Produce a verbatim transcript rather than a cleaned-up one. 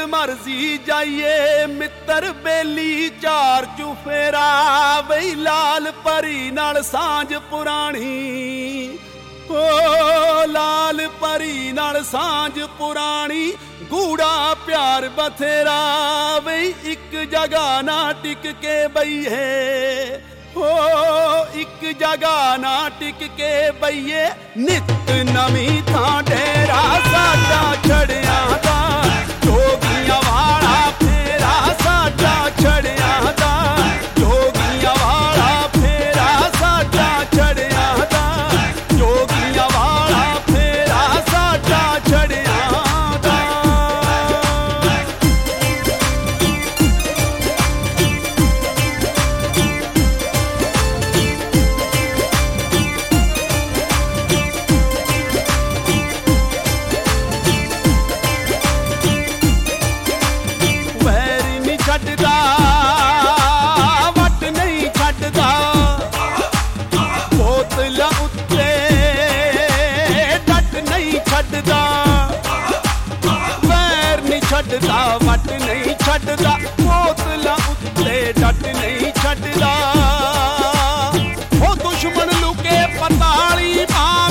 मर्जी जाइए मित्र बेली चार चुफेरा बई लाल परी नाल सांझ पुरानी ओ लाल परी नाल सांझ पुरानी गूड़ा प्यार बथेरा बई एक जगह ना टिक के बईए हो एक जगह ना टिक के बईए नित नवी थां डेरा साडा छड़िया दा जोगियां वाला फेरा साडा छड़िया दा जोगियां वाला फेरा साडा छड़िया दा जोगियां वाला फेरा साडा छड़िया दा। छड्डदा वट नहीं छड्डदा बोतलां उत्ते डट नहीं छड्डदा वैर नहीं छड्डदा वट नहीं छड्डदा बोतलां उत्ते डट नहीं छड्डदा ओ दुश्मन लुके पताली मां